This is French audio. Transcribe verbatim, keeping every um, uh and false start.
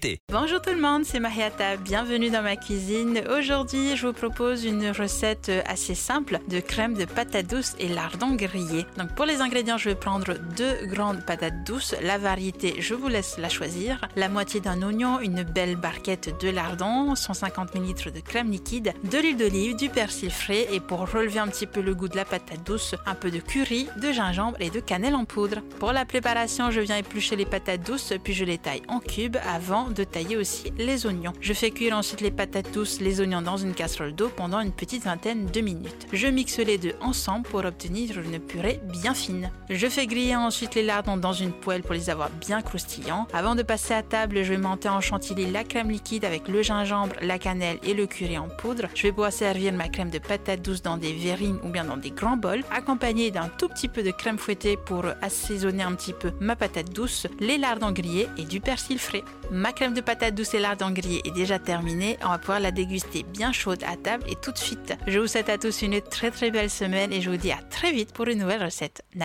l'été. Bonjour tout le monde, c'est Mariata, bienvenue dans ma cuisine. Aujourd'hui, je vous propose une recette assez simple de crème de patates douces et lardons grillés. Donc pour les ingrédients, je vais prendre deux grandes patates douces. La variété, je vous laisse la choisir. La moitié d'un oignon, une belle barquette de lardons, cent cinquante millilitres de crème liquide, de l'huile d'olive, du persil frais et pour relever un petit peu le goût de la patate douce, un peu de curry, de gingembre et de cannelle en poudre. Pour la préparation, je viens éplucher les patates douces puis je les taille en cubes avant de tailler aussi les oignons. Je fais cuire ensuite les patates douces, les oignons dans une casserole d'eau pendant une petite vingtaine de minutes. Je mixe les deux ensemble pour obtenir une purée bien fine. Je fais griller ensuite les lardons dans une poêle pour les avoir bien croustillants. Avant de passer à table, je vais monter en chantilly la crème liquide avec le gingembre, la cannelle et le curry en poudre. Je vais pouvoir servir ma crème de patates douces dans des verrines ou bien dans des grands bols, accompagnée d'un tout petit peu de crème fouettée pour assaisonner un petit peu ma patate douce, les lardons grillés et du persil frais. Ma crème de patates douces et lardons grillés est déjà terminée. On va pouvoir la déguster bien chaude à table et tout de suite. Je vous souhaite à tous une très très belle semaine et je vous dis à très vite pour une nouvelle recette.